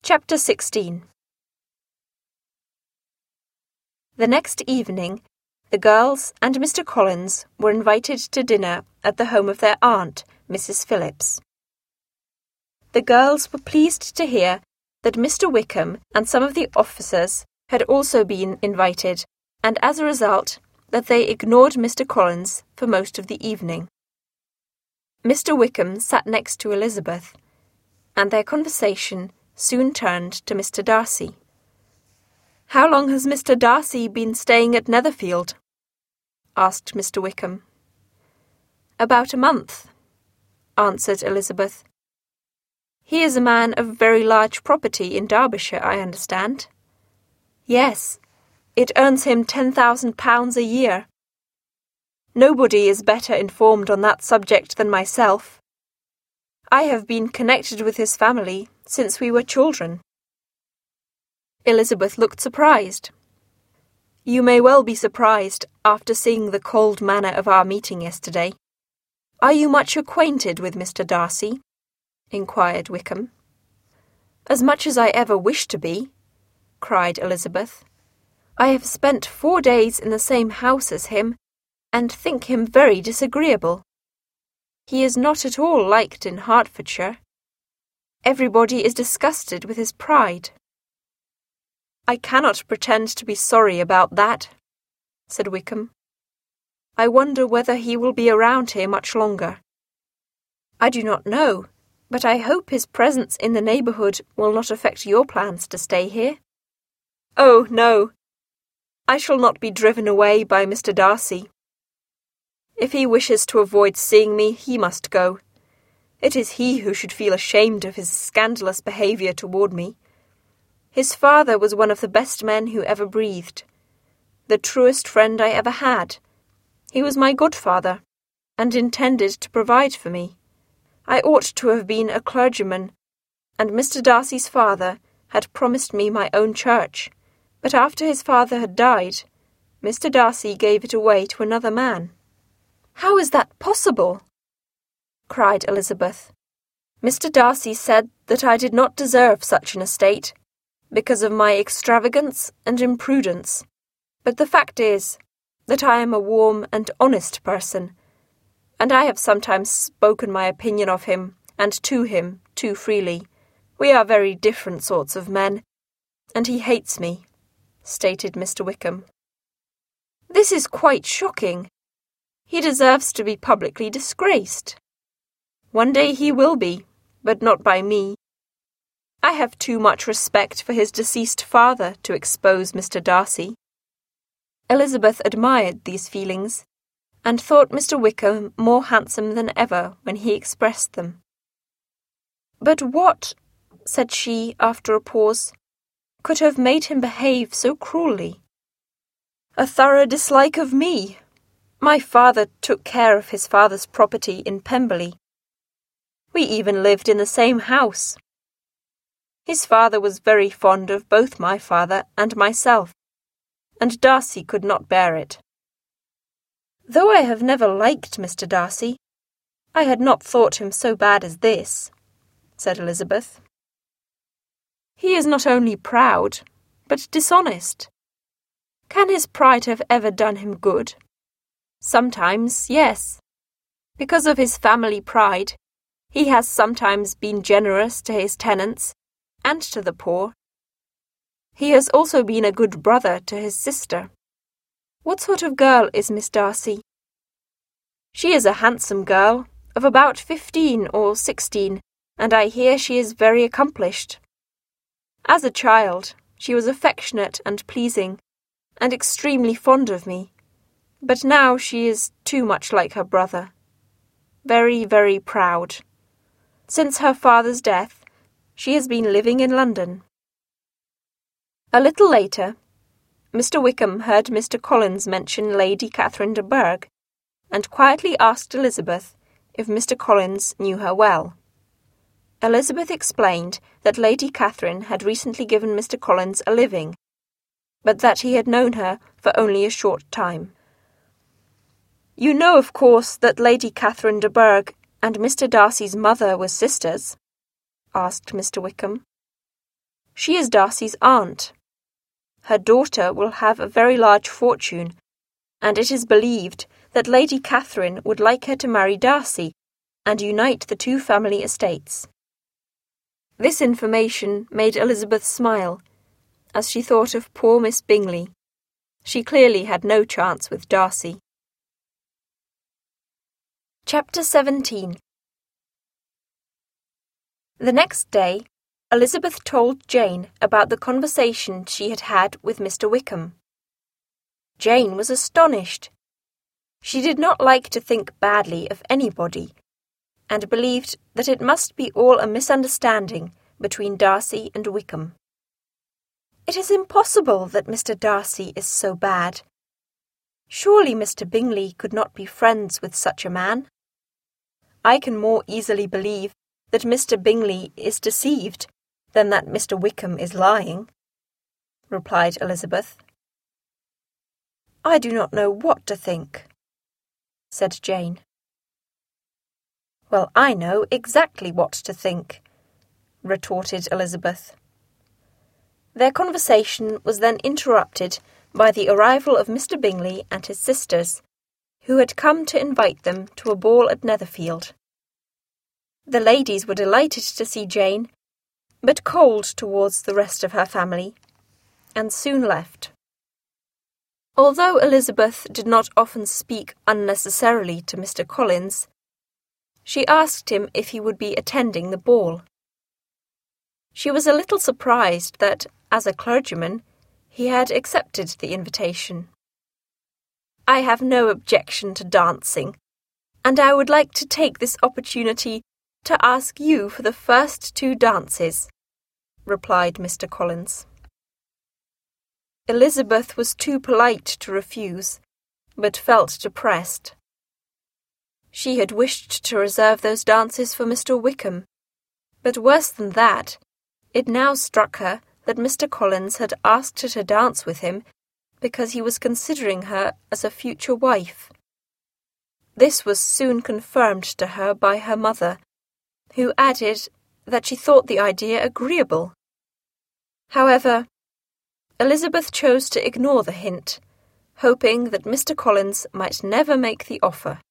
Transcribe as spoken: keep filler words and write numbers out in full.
Chapter sixteen. The next evening, the girls and Mister Collins were invited to dinner at the home of their aunt, Missus Phillips. The girls were pleased to hear that Mister Wickham and some of the officers had also been invited, and as a result, that they ignored Mister Collins for most of the evening. Mister Wickham sat next to Elizabeth, and their conversation soon turned to Mister Darcy. "How long has Mister Darcy been staying at Netherfield?" asked Mister Wickham. "About a month," answered Elizabeth. "He is a man of very large property in Derbyshire, I understand." "Yes, it earns him ten thousand pounds a year." "Nobody is better informed on that subject than myself. I have been connected with his family since we were children." Elizabeth looked surprised. "You may well be surprised after seeing the cold manner of our meeting yesterday. Are you much acquainted with Mister Darcy?" inquired Wickham. "As much as I ever wish to be," cried Elizabeth. "I have spent four days in the same house as him, and think him very disagreeable. He is not at all liked in Hertfordshire. Everybody is disgusted with his pride." "I cannot pretend to be sorry about that," said Wickham. "I wonder whether he will be around here much longer." "I do not know, but I hope his presence in the neighbourhood will not affect your plans to stay here." "Oh, no. I shall not be driven away by Mister Darcy. If he wishes to avoid seeing me, he must go. It is he who should feel ashamed of his scandalous behaviour toward me. His father was one of the best men who ever breathed, the truest friend I ever had. He was my godfather, and intended to provide for me. I ought to have been a clergyman, and Mister Darcy's father had promised me my own church, but after his father had died, Mister Darcy gave it away to another man." "How is that possible?" cried Elizabeth. "Mister Darcy said that I did not deserve such an estate, because of my extravagance and imprudence. But the fact is that I am a warm and honest person, and I have sometimes spoken my opinion of him and to him too freely. We are very different sorts of men, and he hates me," stated Mister Wickham. "This is quite shocking. He deserves to be publicly disgraced." "One day he will be, but not by me. I have too much respect for his deceased father to expose Mister Darcy." Elizabeth admired these feelings, and thought Mister Wickham more handsome than ever when he expressed them. "But what," said she after a pause, "could have made him behave so cruelly?" "A thorough dislike of me. My father took care of his father's property in Pemberley. We even lived in the same house. His father was very fond of both my father and myself, and Darcy could not bear it. Though I have never liked Mister Darcy, I had not thought him so bad as this," said Elizabeth. "He is not only proud, but dishonest. Can his pride have ever done him good? Sometimes, yes. Because of his family pride, he has sometimes been generous to his tenants and to the poor. He has also been a good brother to his sister. What sort of girl is Miss Darcy?" "She is a handsome girl, of about fifteen or sixteen, and I hear she is very accomplished. As a child, she was affectionate and pleasing, and extremely fond of me, but now she is too much like her brother. Very, very proud. Since her father's death, she has been living in London." A little later, Mister Wickham heard Mister Collins mention Lady Catherine de Bourgh, and quietly asked Elizabeth if Mister Collins knew her well. Elizabeth explained that Lady Catherine had recently given Mister Collins a living, but that he had known her for only a short time. "You know, of course, that Lady Catherine de Bourgh and Mister Darcy's mother were sisters?" asked Mister Wickham. She is Darcy's aunt. Her daughter will have a very large fortune, and it is believed that Lady Catherine would like her to marry Darcy and unite the two family estates. This information made Elizabeth smile, as she thought of poor Miss Bingley. She clearly had no chance with Darcy. Chapter seventeen. The next day, Elizabeth told Jane about the conversation she had had with Mister Wickham. Jane was astonished. She did not like to think badly of anybody, and believed that it must be all a misunderstanding between Darcy and Wickham. It is impossible that Mister Darcy is so bad. Surely Mister Bingley could not be friends with such a man. I can more easily believe that Mister Bingley is deceived than that Mister Wickham is lying, replied Elizabeth. I do not know what to think, said Jane. Well, I know exactly what to think, retorted Elizabeth. Their conversation was then interrupted by the arrival of Mister Bingley and his sisters, who had come to invite them to a ball at Netherfield. The ladies were delighted to see Jane, but cold towards the rest of her family, and soon left. Although Elizabeth did not often speak unnecessarily to Mister Collins, she asked him if he would be attending the ball. She was a little surprised that, as a clergyman, he had accepted the invitation. I have no objection to dancing, and I would like to take this opportunity to ask you for the first two dances, replied Mister Collins. Elizabeth was too polite to refuse, but felt depressed. She had wished to reserve those dances for Mister Wickham, but worse than that, it now struck her that Mister Collins had asked her to dance with him because he was considering her as a future wife. This was soon confirmed to her by her mother, who added that she thought the idea agreeable. However, Elizabeth chose to ignore the hint, hoping that Mister Collins might never make the offer.